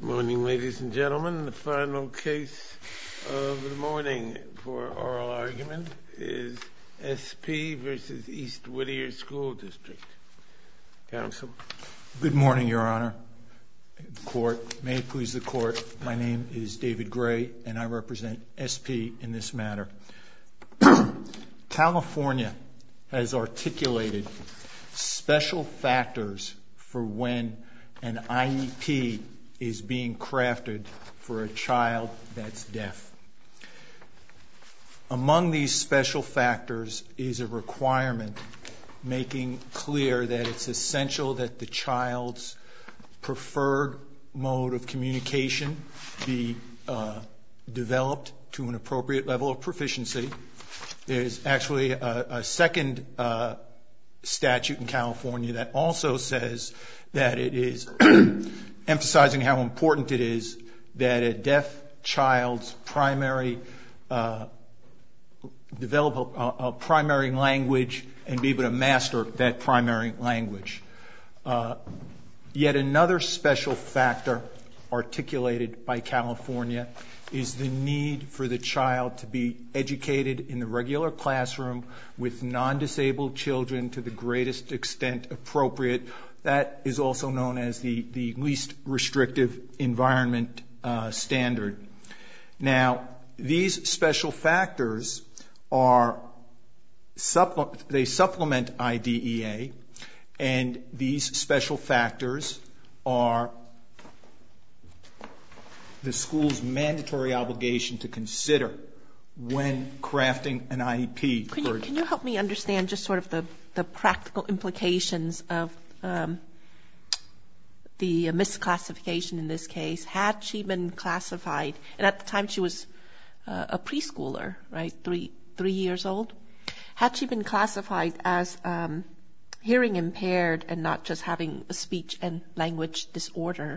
Morning, ladies and gentlemen. The final case of the morning for oral argument is SP versus East Whittier School District. Counsel. Good morning, Your Honor. Court, may it please the Court, my name is David Gray, and I represent SP in this matter. California has articulated special factors for when an IEP is being crafted for a child that's deaf. Among these special factors is a requirement making clear that it's essential that the child's preferred mode of communication be developed to an appropriate level of proficiency. There's actually a second statute in California that also says that it is emphasizing how important it is that a deaf child's develop a primary language and be able to master that primary language. Yet another special factor articulated by California is the need for the child to be educated in the regular classroom with non-disabled children to the greatest extent appropriate. That is also known as the least restrictive environment standard. Now, these special factors they supplement IDEA, and these special factors are the school's mandatory obligation to consider when crafting an IEP. Can you help me understand just sort of the practical implications of the misclassification in this case? Had she been classified, and at the time she was a preschooler, right, 3 years old, had she been classified as hearing impaired and not just having a speech and language disorder,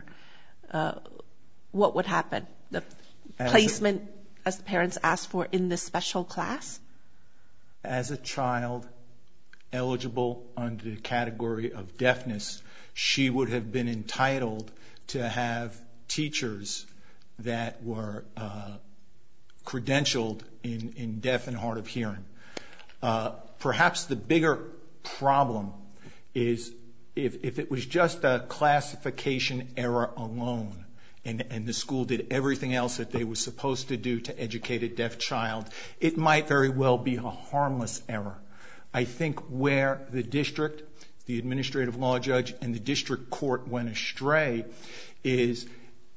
what would happen? The placement, as the parents asked for, in this special class? As a child eligible under the category of deafness, she would have been entitled to have teachers that were credentialed in deaf and hard of hearing. Perhaps the bigger problem is if it was just a classification error alone, and the school did everything else that they were supposed to do to educate a deaf child, it might very well be a harmless error. I think where the district, the administrative law judge, and the district court went astray is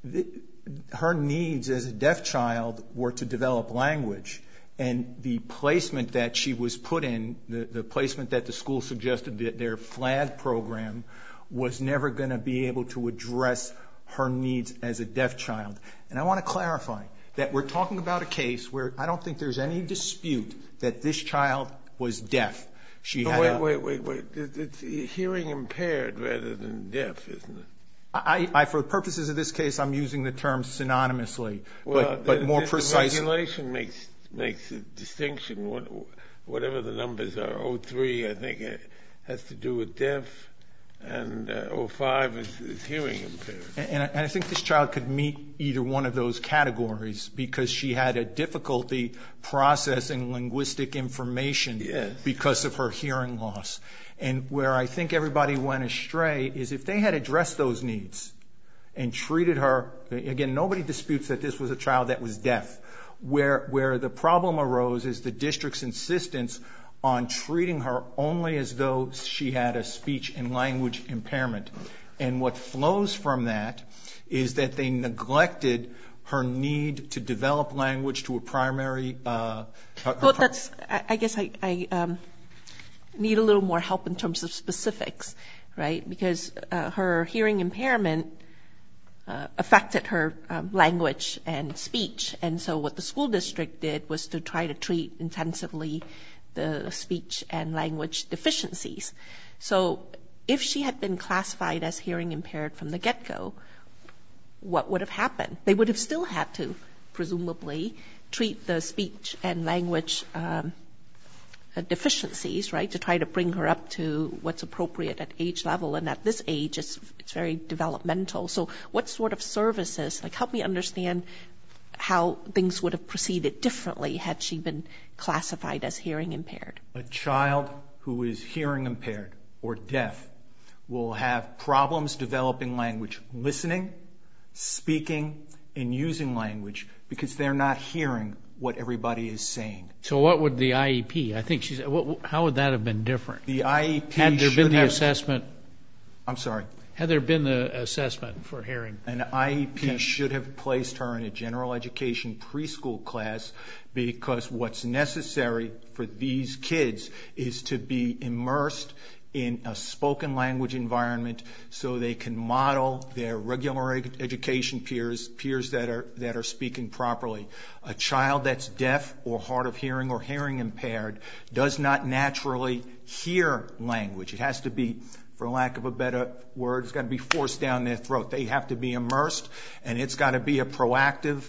her needs as a deaf child were to develop language, and the placement that she was put in, the placement that the school suggested, that their FLAG program, was never going to be able to address her needs as a deaf child. And I want to clarify that we're talking about a case where I don't think there's any dispute that this child was deaf. She had Wait. It's hearing impaired rather than deaf, isn't it? For the purposes of this case, I'm using the term synonymously, but more precisely. The regulation makes a distinction. Whatever the numbers are, 03, I think, has to do with deaf, and 05 is hearing impaired. And I think this child could meet either one of those categories because she had a difficulty processing linguistic information because of her hearing loss. And where I think everybody went astray is if they had addressed those needs and treated her, again, nobody disputes that this was a child that was deaf. Where the problem arose is the district's insistence on treating her only as though she had a speech and language impairment. And what flows from that is that they neglected her need to develop language to a primary... I guess I need a little more help in terms of specifics, right? Because her hearing impairment affected her language and speech. And so what the school district did was to try to treat intensively the speech and language deficiencies. So if she had been classified as hearing impaired from the get-go, what would have happened? They would have still had to, presumably, treat the speech and language deficiencies, right, to try to bring her up to what's appropriate at age level. And at this age, it's very developmental. So what sort of services, like help me understand how things would have proceeded differently had she been classified as hearing impaired? A child who is hearing impaired or deaf will have problems developing language, listening, speaking, and using language because they're not hearing what everybody is saying. So what would the IEP, I think she said, how would that have been different? The IEP had there been the assessment? I'm sorry. Had there been the assessment for hearing? An IEP should have placed her in a general education preschool class because what's necessary for these kids is to be immersed in a spoken language environment so they can model their regular education peers that are speaking properly. A child that's deaf or hard of hearing or hearing impaired does not naturally hear language. It has to be, for lack of a better word, it's got to be forced down their throat. They have to be immersed, and it's got to be a proactive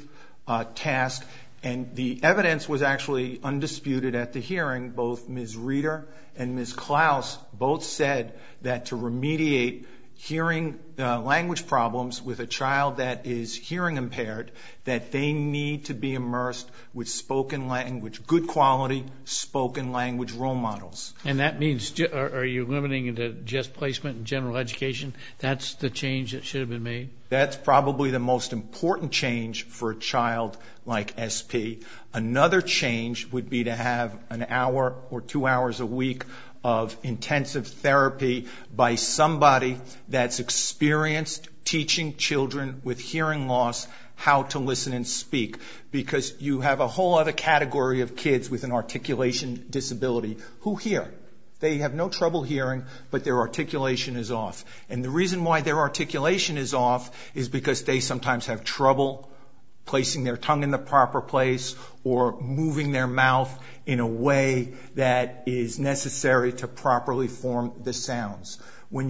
task. And the evidence was actually undisputed at the hearing. Both Ms. Reeder and Ms. Klaus both said that to remediate hearing language problems with a child that is hearing impaired, that they need to be immersed with spoken language, good quality spoken language role models. And that means, are you limiting it to just placement in general education? That's the change that should have been made? That's probably the most important change for a child like SP. Another change would be to have an hour or 2 hours a week of intensive therapy by somebody that's experienced teaching children with hearing loss how to listen and speak, because you have a whole other category of kids with an articulation disability who hear. They have no trouble hearing, but their articulation is off. And the reason why their articulation is off is because they sometimes have trouble placing their tongue in the proper place or moving their mouth in a way that is necessary to properly form the sounds.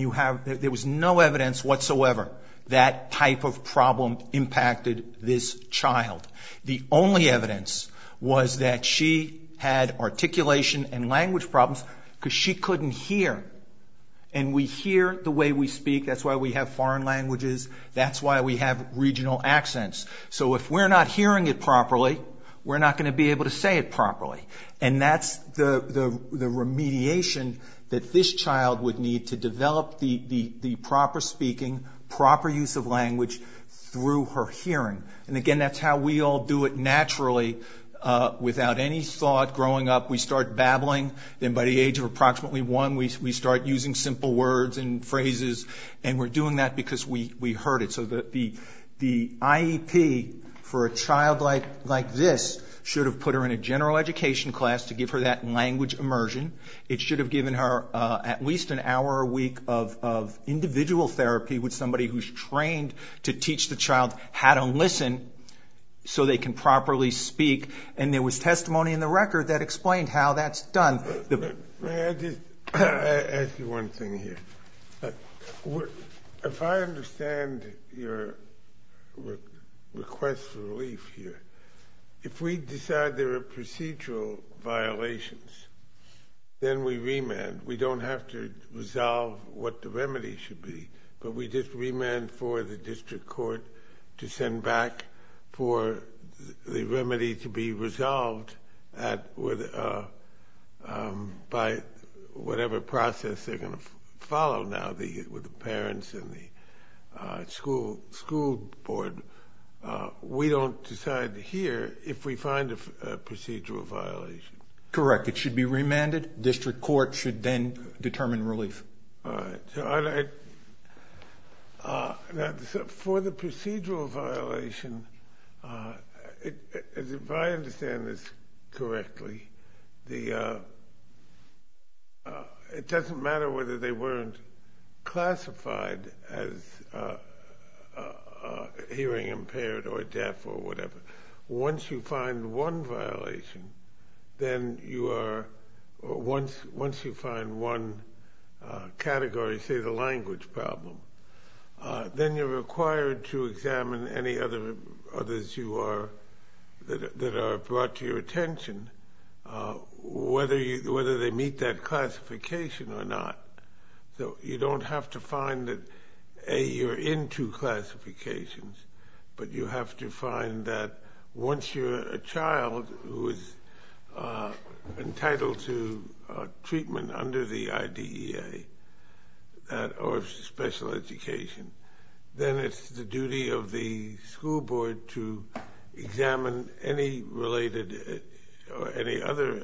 There was no evidence whatsoever that type of problem impacted this child. The only evidence was that she had articulation and language problems because she couldn't hear. And we hear the way we speak. That's why we have foreign languages. That's why we have regional accents. So if we're not hearing it properly, we're not going to be able to say it properly. And that's the remediation that this child would need to develop the proper speaking, proper use of language through her hearing. And again, that's how we all do it naturally. Without any thought growing up, we start babbling. Then by the age of approximately 1, we start using simple words and phrases, and we're doing that because we heard it. So the IEP for a child like this should have put her in a general education class to give her that language immersion. It should have given her at least an hour a week of individual therapy with somebody who's trained to teach the child how to listen so they can properly speak. And there was testimony in the record that explained how that's done. May I just ask you one thing here? If I understand your request for relief here, if we decide there are procedural violations, then we remand. We don't have to resolve what the remedy should be, but we just remand for the district court to send back for the remedy to be resolved by whatever process they're going to follow now with the parents and the school board. We don't decide here if we find a procedural violation. Correct. It should be remanded. District court should then determine relief. All right. So now, for the procedural violation, if I understand this correctly, it doesn't matter whether they weren't classified as hearing impaired or deaf or whatever. Once you find one violation, then once you find one category, say the language problem, then you're required to examine any others that are brought to your attention whether they meet that classification or not. So you don't have to find that, A, you're in two classifications, but you have to find that once you're a child who is entitled to treatment under the IDEA or special education, then it's the duty of the school board to examine any related or any other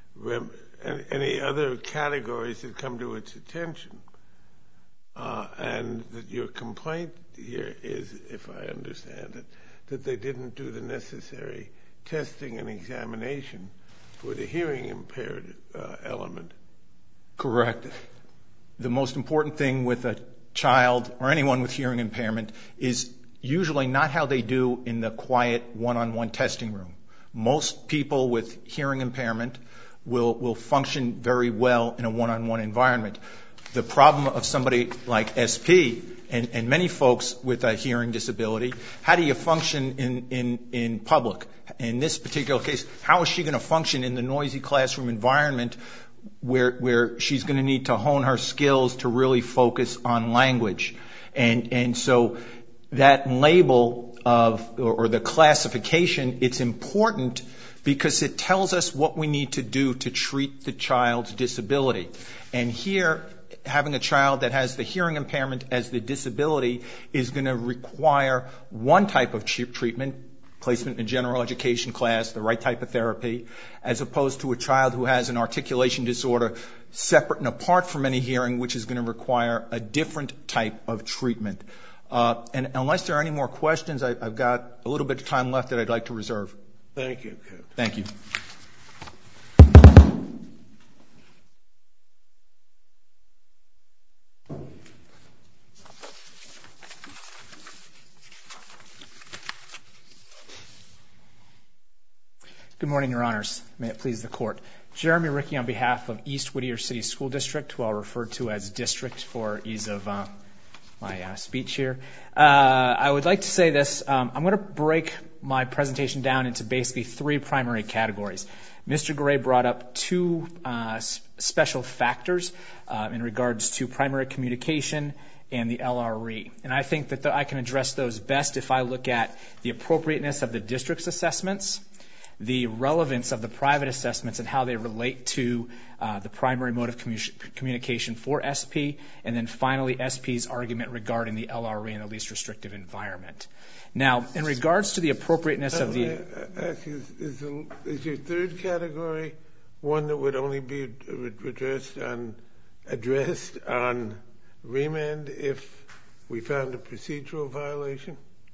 categories that come to its attention. And that your complaint here is, if I understand it, that they didn't do the necessary testing and examination for the hearing impaired element. Correct. The most important thing with a child or anyone with hearing impairment is usually not how they do in the quiet one-on-one testing room. Most people with hearing impairment will function very well in a one-on-one environment. The problem of somebody like SP and many folks with a hearing disability, how do you function in public? In this particular case, how is she going to function in the noisy classroom environment where she's going to need to hone her skills to really focus on language? And so that label or the classification, it's important because it tells us what we need to do to treat the child's disability. And here, having a child that has the hearing impairment as the disability is going to require one type of treatment, placement in a general education class, the right type of therapy, as opposed to a child who has an articulation disorder separate and apart from any hearing, which is going to require a different type of treatment. And unless there are any more questions, I've got a little bit of time left that I'd like to reserve. Thank you, Ken. Thank you. Good morning, Your Honors. May it please the Court. Jeremy Rickey on behalf of East Whittier City School District, who I'll refer to as District for ease of my speech here. I would like to say this. I'm going to break my presentation down into basically three primary categories. Mr. Gray brought up two special factors in regards to primary communication and the LRE. And I think that I can address those best if I look at the appropriateness of the district's assessments, the relevance of the private assessments and how they relate to the primary mode of communication for SP, and then finally SP's argument regarding the LRE and the least restrictive environment. Now, in regards to the appropriateness of the... Is your third category one that would only be addressed on remand if we found a procedural violation?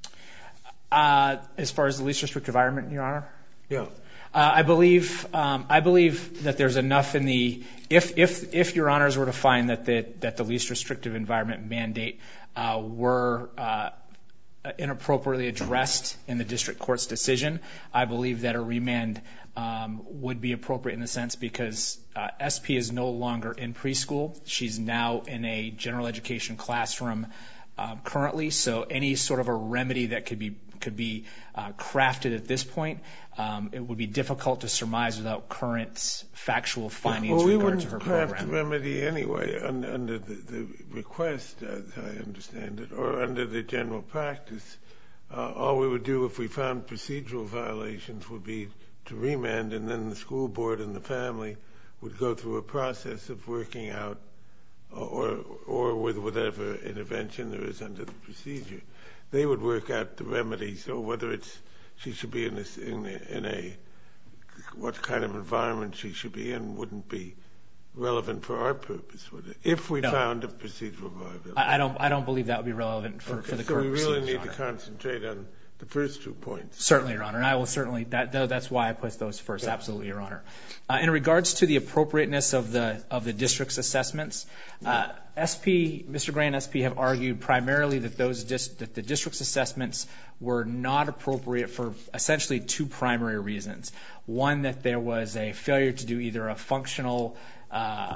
As far as the least restrictive environment, Your Honor? Yeah. I believe that there's enough in the if Your Honors were to find that the least restrictive environment mandate were inappropriately addressed in the district court's decision, I believe that a remand would be appropriate in the sense because SP is no longer in preschool. She's now in a general education classroom currently, so any sort of a remedy that could be crafted at this point, it would be difficult to surmise without current factual findings in regard to her program. Well, we wouldn't craft a remedy anyway under the request, as I understand it, or under the general practice. All we would do if we found procedural violations would be to remand, and then the school board and the family would go through a process of working out, or with whatever intervention there is under the procedure. They would work out the remedy, so whether it's she should be in a what kind of environment she should be in wouldn't be relevant for our purpose, would it? If we found a procedural violation. I don't believe that would be relevant for the current procedure. So we really need to concentrate on the first 2 points. Certainly, Your Honor, and I will certainly, that's why I put those first, absolutely, Your Honor. In regards to the appropriateness of the district's assessments, Mr. Gray and SP have argued primarily that that the district's assessments were not appropriate for essentially two primary reasons. One, that there was a failure to do either a functional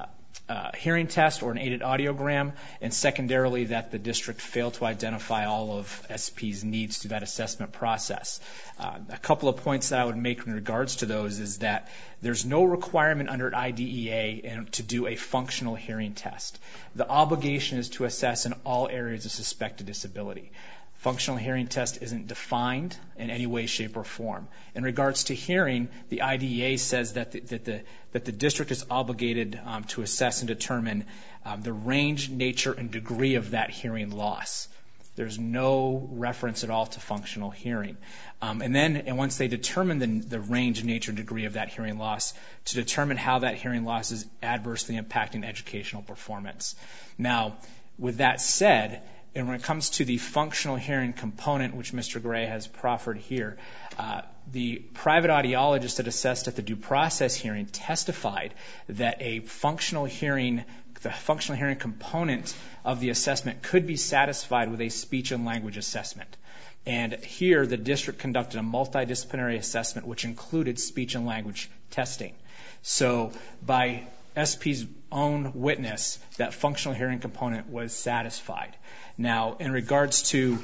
hearing test or an aided audiogram, and secondarily that the district failed to identify all of SP's needs through that assessment process. A couple of points that I would make in regards to those is that there's no requirement under IDEA to do a functional hearing test. The obligation is to assess in all areas of suspected disability. Functional hearing test isn't defined in any way, shape, or form. In regards to hearing, the IDEA says that the district is obligated to assess and determine the range, nature, and degree of that hearing loss. There's no reference at all to functional hearing. And once they determine the range, nature, and degree of that hearing loss, to determine how that hearing loss is adversely impacting educational performance. Now, with that said, and when it comes to the functional hearing component, which Mr. Gray has proffered here, the private audiologist that assessed at the due process hearing testified that the functional hearing component of the assessment could be satisfied with a speech and language assessment. And here, the district conducted a multidisciplinary assessment, which included speech and language testing. So by SP's own witness, that functional hearing component was satisfied. Now, in regards to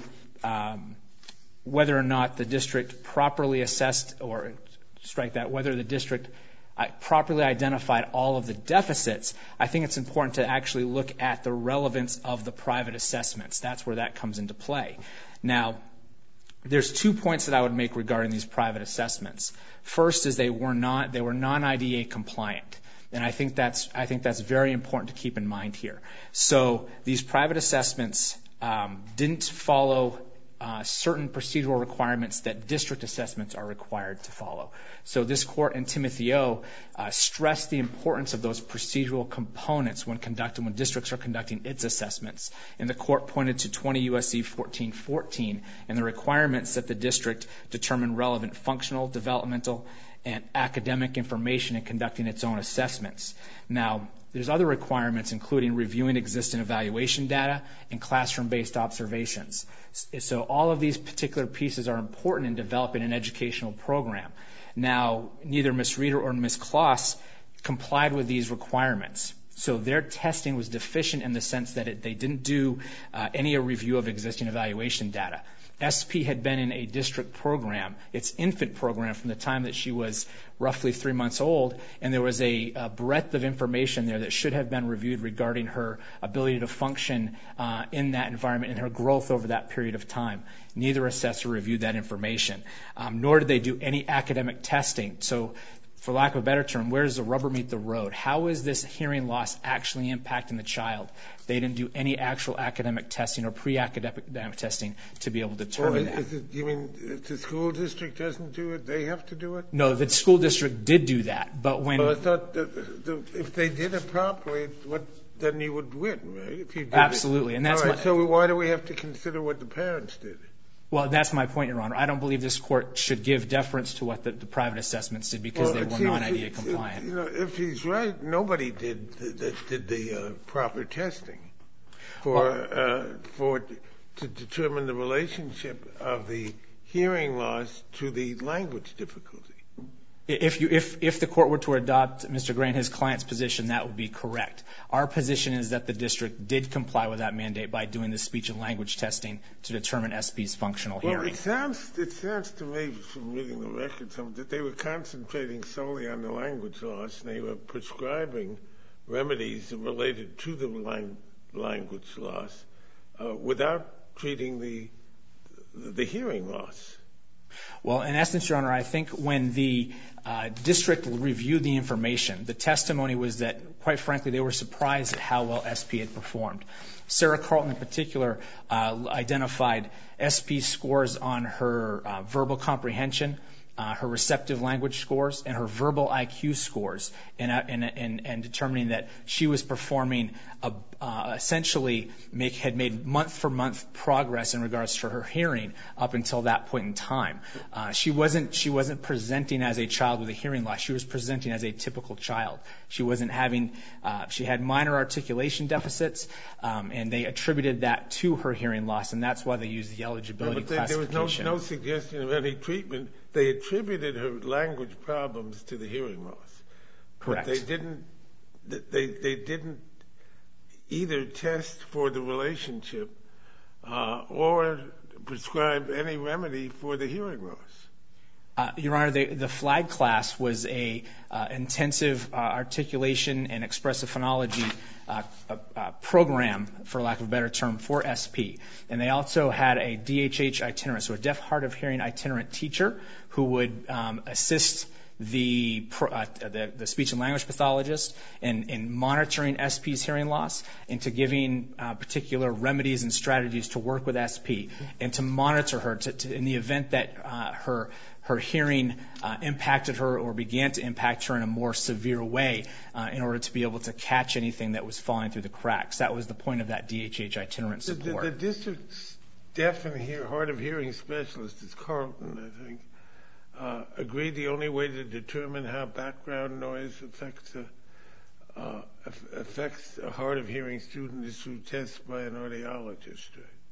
whether or not the district properly assessed, or whether the district properly identified all of the deficits, I think it's important to actually look at the relevance of the private assessments. That's where that comes into play. Now, there's 2 points that I would make regarding these private assessments. First is they were non-IDEA compliant. And I think that's very important to keep in mind here. So these private assessments didn't follow certain procedural requirements that district assessments are required to follow. So this court in Timothy O stressed the importance of those procedural components when districts are conducting its assessments. And the court pointed to 20 U.S.C. 1414 and the requirements that the district determine relevant functional, developmental, and academic information in conducting its own assessments. Now, there's other requirements, including reviewing existing evaluation data and classroom-based observations. So all of these particular pieces are important in developing an educational program. Now, neither Ms. Reeder or Ms. Kloss complied with these requirements. So their testing was deficient in the sense that they didn't do any review of existing evaluation data. SP had been in a district program, its infant program, from the time that she was roughly 3 months old, and there was a breadth of information there that should have been reviewed regarding her ability to function in that environment and her growth over that period of time. Neither assessor reviewed that information, nor did they do any academic testing. So, for lack of a better term, where does the rubber meet the road? How is this hearing loss actually impacting the child? They didn't do any actual academic testing or pre-academic testing to be able to determine that. You mean if the school district doesn't do it, they have to do it? No, the school district did do that, but when... Well, I thought that if they did it properly, then you would win, right? If you did Absolutely. It. And that's all right, so why do we have to consider what the parents did? Well, that's my point, Your Honor. I don't believe this court should give deference to what the private assessments did because they were non-IDEA compliant. If he's right, nobody did the proper testing to determine the relationship of the hearing loss to the language difficulty. If the court were to adopt Mr. Gray and his client's position, that would be correct. Our position is that the district did comply with that mandate by doing the speech and language testing to determine SP's functional hearing. Well, it sounds to me from reading the records that they were concentrating solely on the language loss and they were prescribing remedies related to the language loss without treating the hearing loss. Well, in essence, Your Honor, I think when the district reviewed the information, the testimony was that, quite frankly, they were surprised at how well SP had performed. Sarah Carlton, in particular, identified SP scores on her verbal comprehension, her receptive language scores, and her verbal IQ scores, and determining that she was performing essentially had made month-for-month progress in regards to her hearing up until that point in time. She wasn't presenting as a child with a hearing loss. She was presenting as a typical child. She had minor articulation deficits, and they attributed that to her hearing loss, and that's why they used the eligibility classification. There was no suggestion of any treatment. They attributed her language problems to the hearing loss. Correct. But they didn't they didn't either test for the relationship or prescribe any remedy for the hearing loss. Your Honor, the flag class was a intensive articulation and expressive phonology program, for lack of a better term, for SP. And they also had a DHH itinerant, so a deaf hard of hearing itinerant teacher who would assist the speech and language pathologist in monitoring SP's hearing loss and to giving particular remedies and strategies to work with SP and to monitor her in the event that her hearing impacted her or began to impact her in a more severe way in order to be able to catch anything that was falling through the cracks. That was the point of that DHH itinerant support. The district's deaf and hard of hearing specialist is Carlton, I think. Agreed the only way to determine how background noise affects a hard of hearing student is through tests by an audiologist.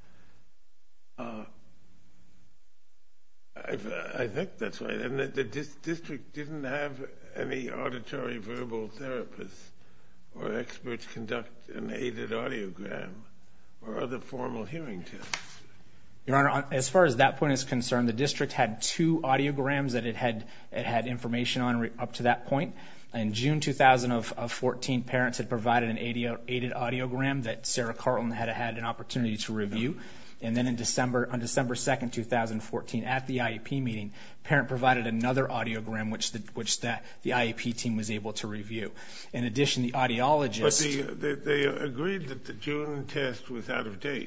I think that's right. And the district didn't have any auditory verbal therapists or experts conduct an aided audiogram or other formal hearing tests. Your Honor, as far as that point is concerned, the district had 2 audiograms that it had information on up to that point. In June 2014, parents had provided an aided audiogram that Sarah Carlton had an opportunity to review. And then on December 2nd, 2014, at the IEP meeting, parent provided another audiogram which the IEP team was able to review. In addition, the audiologist... But they agreed that the June test was out of date.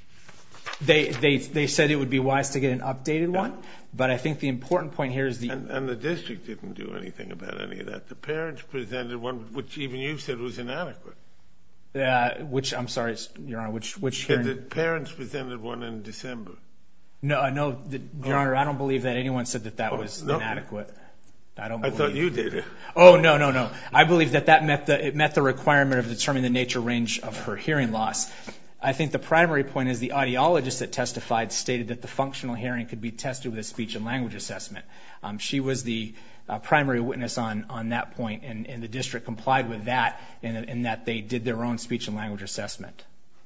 They said it would be wise to get an updated one, but I think the important point here is And the district didn't do anything about any of that. The parents presented one which even you said was inadequate. I'm sorry, Your Honor, which hearing? The parents presented one in December. No, Your Honor, I don't believe that anyone said that was inadequate. I thought you did it. Oh, no. I believe that it met the requirement of determining the nature range of her hearing loss. I think the primary point is the audiologist that testified stated that the functional hearing could be tested with a speech and language assessment. She was the primary witness on that point, and the district complied with that in that they did their own speech and language assessment.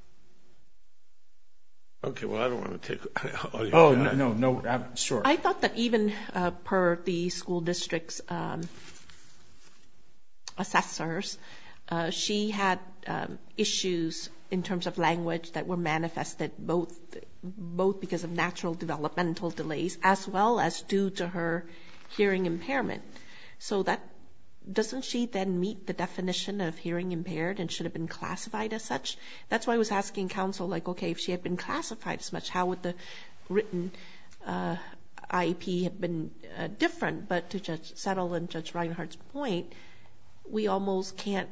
Okay, well, I don't want to take all your time. Oh, no, sure. I thought that even per the school district's assessors, she had issues in terms of language that were manifested both because of natural developmental delays as well as due to her hearing impairment. So that doesn't she then meet the definition of hearing impaired and should have been classified as such? That's why I was asking counsel, like, okay, if she had been classified as much, how would the written IEP have been different? But to Judge Settle and Judge Reinhart's point, we almost can't,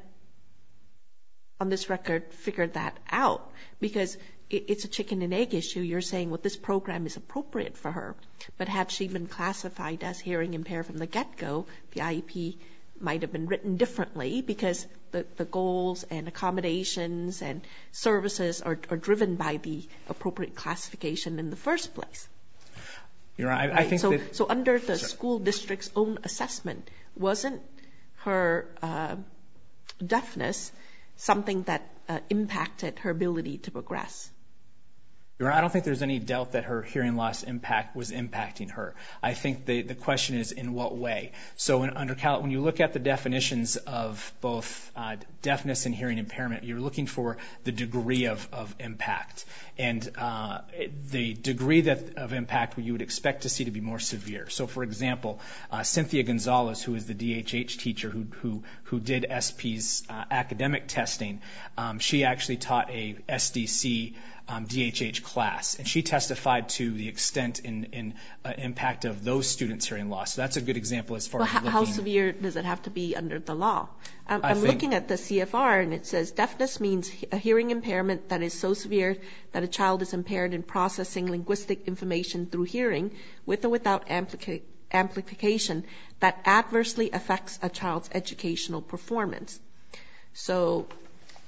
on this record, figure that out because it's a chicken and egg issue. You're saying, well, this program is appropriate for her. But had she been classified as hearing impaired from the get-go, the IEP might have been written differently because the goals and accommodations and services are driven by the appropriate classification in the first place. You're right. I think so under the school district's own assessment, wasn't her deafness something that impacted her ability to progress? I don't think there's any doubt that her hearing loss was impacting her. I think the question is in what way. So when you look at the definitions of both deafness and hearing impairment, you're looking for the degree of impact. And the degree of impact you would expect to see to be more severe. So, for example, Cynthia Gonzalez, who is the DHH teacher who did SP's academic testing, she actually taught a SDC DHH class, and she testified to the extent and impact of those students' hearing loss. So that's a good example as far as looking. How severe does it have to be under the law? I'm looking at the CFR, and it says deafness means a hearing impairment that is so severe that a child is impaired in processing linguistic information through hearing, with or without amplification, that adversely affects a child's educational performance. So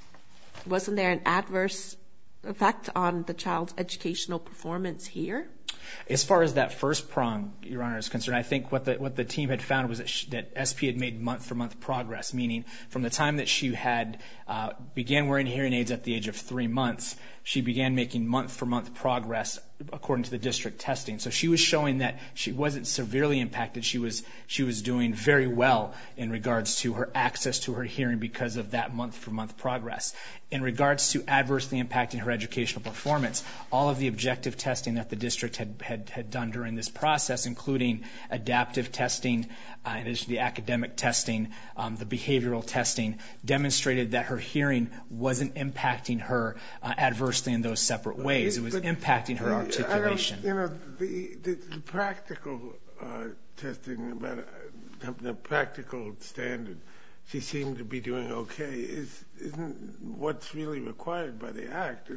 wasn't there an adverse effect on the child's educational performance here? As far as that first prong, Your Honor, is concerned, I think what the team had found was that SP had made month-for-month progress, meaning from the time that she had began wearing hearing aids at the age of 3 months, she began making month-for-month progress according to the district testing. So she was showing that she wasn't severely impacted. She was doing very well in regards to her access to her hearing because of that month-for-month progress. In regards to adversely impacting her educational performance, all of the objective testing that the district had done during this process, including adaptive testing, in addition to the academic testing, the behavioral testing, demonstrated that her hearing wasn't impacting her adversely in those separate ways. It was impacting her articulation. The practical testing, about the practical standard, she seemed to be doing okay. Isn't what's really required by the Act?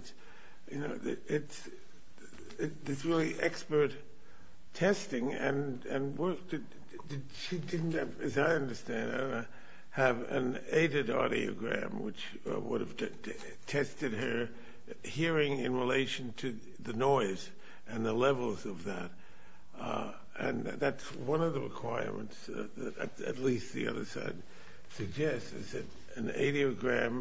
It's really expert testing and work. She didn't have, as I understand, have an aided audiogram, which would have tested her hearing in relation to the noise and the levels of that. And that's one of the requirements that at least the other side suggests, is that an aided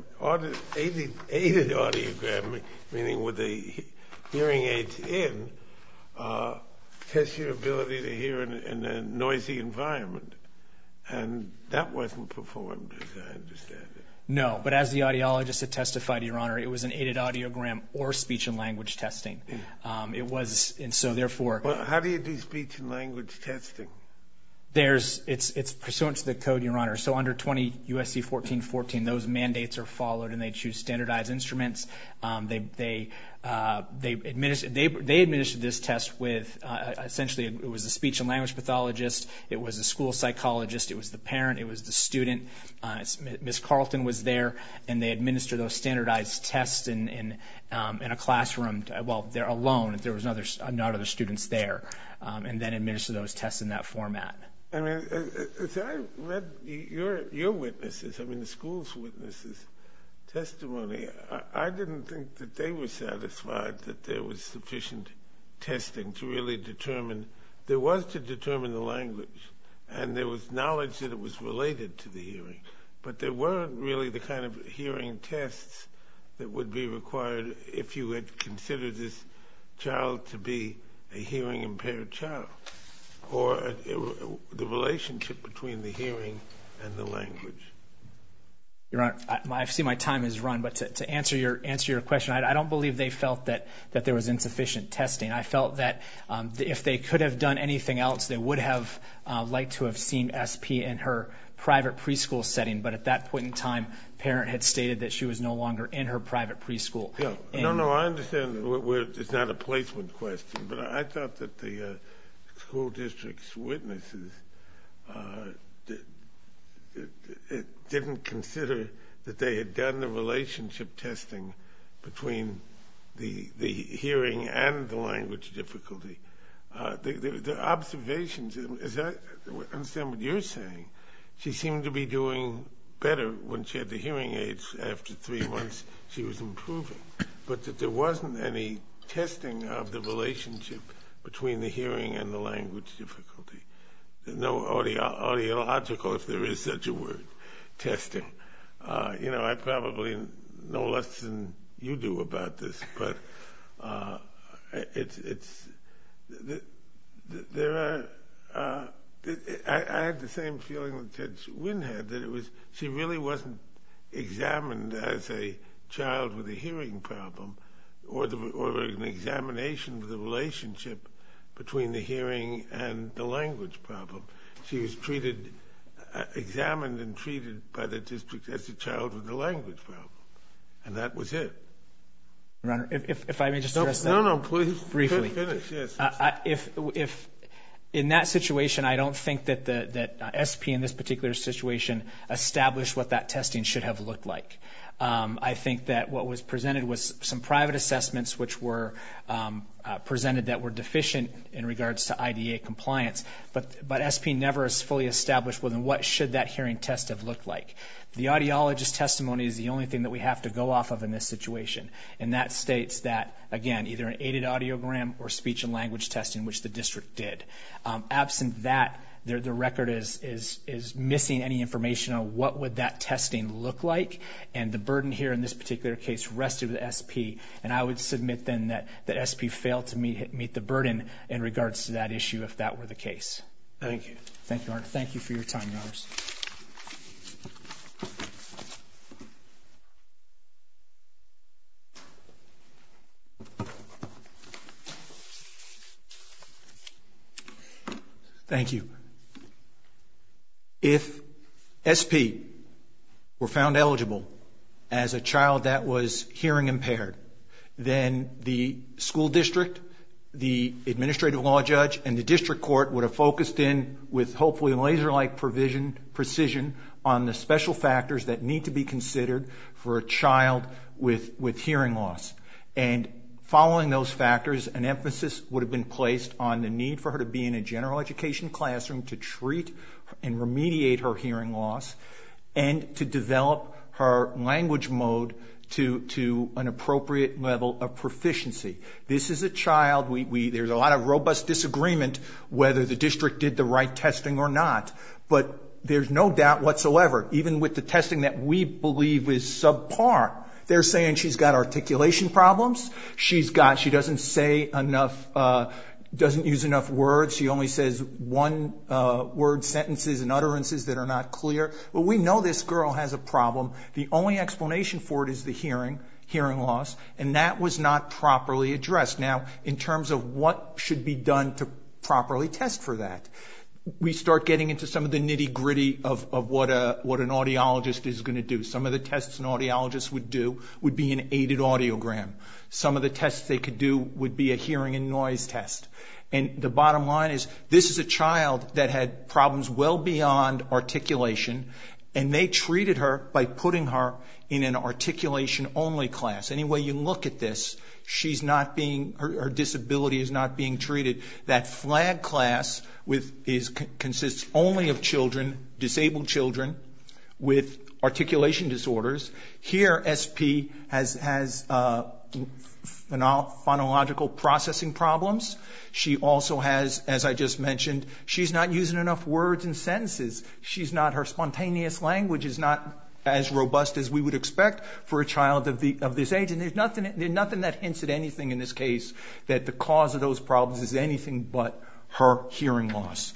audiogram, meaning with the hearing aids in, tests your ability to hear in a noisy environment. And that wasn't performed, as I understand it. No, but as the audiologist had testified, Your Honor, it was an aided audiogram or speech and language testing. It was, and so therefore... Well, how do you do speech and language testing? It's pursuant to the code, Your Honor. So under 20 U.S.C. 1414, those mandates are followed, and they choose standardized instruments. They administered this test with essentially it was a speech and language pathologist, it was a school psychologist, it was the parent, it was the student. Ms. Carlton was there, and they administered those standardized tests in a classroom. Well, they're alone. There was not other students there, and then administered those tests in that format. I mean, as I read your witnesses, I mean the school's witnesses' testimony, I didn't think that they were satisfied that there was sufficient testing to really determine. There was to determine the language, and there was knowledge that it was related to the hearing, but there weren't really the kind of hearing tests that would be required if you had considered this child to be a hearing impaired child, or the relationship between the hearing and the language. Your Honor, I see my time has run, but to answer your question, I don't believe they felt that there was insufficient testing. I felt that if they could have done anything else, they would have liked to have seen SP in her private preschool setting, but at that point in time, parent had stated that she was no longer in her private preschool. Yeah. No, I understand it's not a placement question, but I thought that the school district's witnesses didn't consider that they had done the relationship testing between the hearing and the language difficulty. The observations, as I understand what you're saying, she seemed to be doing better when she had the hearing aids. After 3 months, she was improving, but that there wasn't any testing of the relationship between the hearing and the language difficulty. There's no audiological, if there is such a word, testing. I probably know less than you do about this, but I had the same feeling that Judge Wynn had, that she really wasn't examined as a child with a hearing problem, or an examination of the relationship between the hearing and the language problem. She was examined and treated by the district as a child with a language problem, and that was it. Your Honor, if I may just address that. No, please. Briefly. Finish, yes. If in that situation, I don't think that SP in this particular situation established what that testing should have looked like. I think that what was presented was some private assessments which were presented that were deficient in regards to IDA compliance, but SP never has fully established within what should that hearing test have looked like. The audiologist testimony is the only thing that we have to go off of in this situation, and that states that, again, either an aided audiogram or speech and language testing, which the district did. Absent that, the record is missing any information on what would that testing look like, and the burden here in this particular case rested with SP, and I would submit then that SP failed to meet the burden in regards to that issue if that were the case. Thank you. Thank you, Your Honor. Thank you for your time, Your Honors. Thank you. If SP were found eligible as a child that was hearing impaired, then the school district, the administrative law judge, and the district court would have focused in with hopefully laser-like precision on the special factors that need to be considered for a child with hearing loss. And following those factors, an emphasis would have been placed on the need for her to be in a general education classroom to treat and remediate her hearing loss and to develop her language mode to an appropriate level of proficiency. This is a child, there's a lot of robust disagreement whether the district did the right testing or not, but there's no doubt whatsoever, even with the testing that we believe is subpar, they're saying she's got articulation problems, she doesn't say enough, doesn't use enough words, she only says one word sentences and utterances that are not clear. Well, we know this girl has a problem. The only explanation for it is the hearing loss, and that was not properly addressed. Now, in terms of what should be done to properly test for that, we start getting into some of the nitty-gritty of what an audiologist is going to do. Some of the tests an audiologist would do would be an aided audiogram. Some of the tests they could do would be a hearing and noise test. And the bottom line is this is a child that had problems well beyond articulation, and they treated her by putting her in an articulation-only class. Any way you look at this, her disability is not being treated. That flag class consists only of children, disabled children, with articulation disorders. Here, SP has phonological processing problems. She also has, as I just mentioned, she's not using enough words and sentences. Her spontaneous language is not as robust as we would expect for a child of this age. And there's nothing that hints at anything in this case that the cause of those problems is anything but her hearing loss.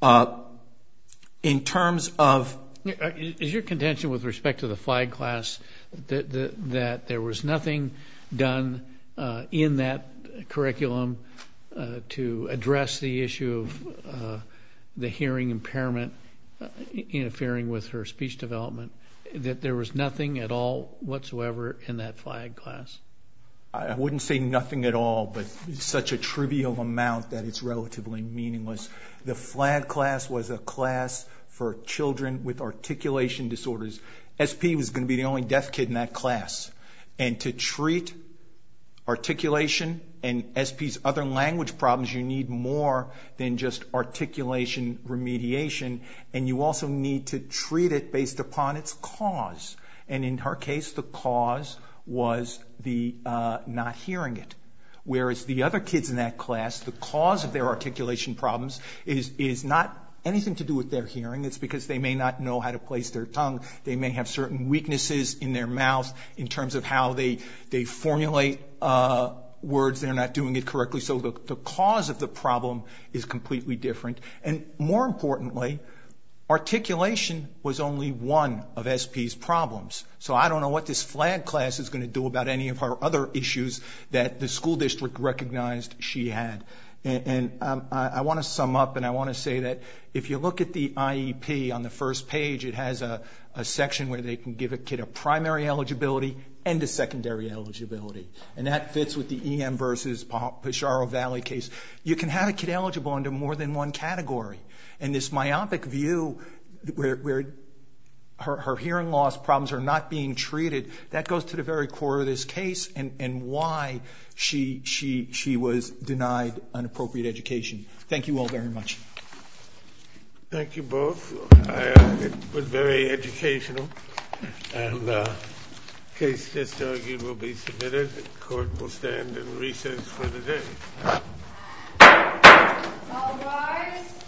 In terms of... Is your contention with respect to the flag class that there was nothing done in that curriculum to address the issue of the hearing impairment interfering with her speech development, that there was nothing at all whatsoever in that flag class? I wouldn't say nothing at all, but such a trivial amount that it's relatively meaningless. The flag class was a class for children with articulation disorders. SP was going to be the only deaf kid in that class. And to treat articulation and SP's other language problems, you need more than just articulation remediation, and you also need to treat it based upon its cause. And in her case, the cause was the not hearing it. Whereas the other kids in that class, the cause of their articulation problems is not anything to do with their hearing. It's because they may not know how to place their tongue. They may have certain weaknesses in their mouth in terms of how they formulate words. They're not doing it correctly. So the cause of the problem is completely different. And more importantly, articulation was only one of SP's problems. So I don't know what this flag class is going to do about any of her other issues that the school district recognized she had. And I want to sum up, and I want to say that if you look at the IEP on the first page, it has a section where they can give a kid a primary eligibility and a secondary eligibility. And that fits with the EM versus Pajaro Valley case. You can have a kid eligible under more than one category. And this myopic view where her hearing loss problems are not being treated, that goes to the very core of this case and why she was denied an appropriate education. Thank you all very much. Thank you both. It was very educational. And the case just argued will be submitted. The court will stand in recess for the day. All rise.